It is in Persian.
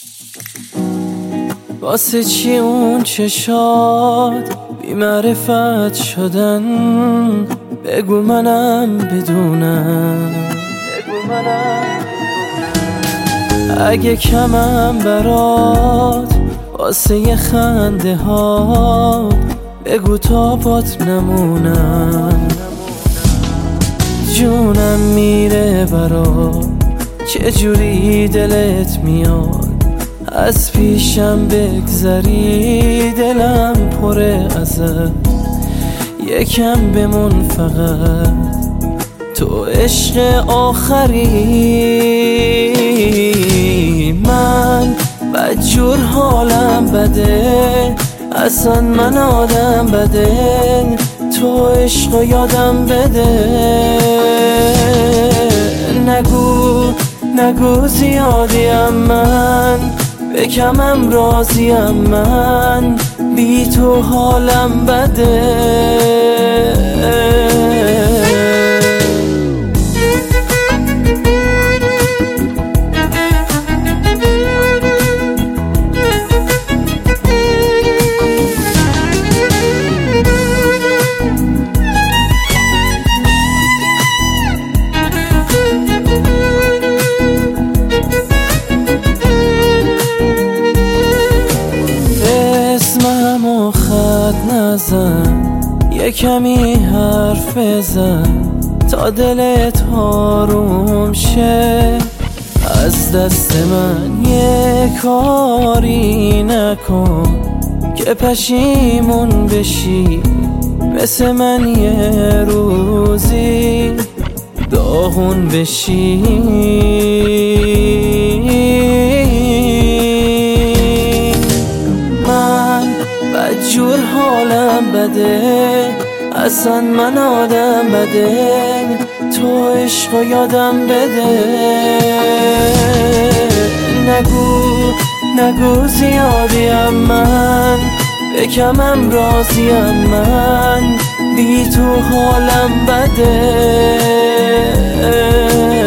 واسه چی اون چشات بی معرفت شدن؟ بگو منم بدونم. اگه کمم برات واسه یه خنده ها، بگو تا پات نمونم. جونم میره برات، چجوری دلت میاد از پیشم بگذری؟ دلم پره ازت، یکم بمون فقط، تو عشق آخری. من بدجور حالم بده، اصلا من آدم بده، تو عشق یادم بده. نگو زیادیم من، به کمم راضیم من، بی تو حالم بده. اسممو خط نزن، یه کمی حرف بزن تا دلت آروم شه. از دست من یه کاری نکن که پشیمون بشی، مثل من یه روزی داغون بشی. بدجور حالم بده، اصلا من آدم بده، تو عشق یادم بده. نگو زیادیم من، به کمم راضیم من، بی تو حالم بده.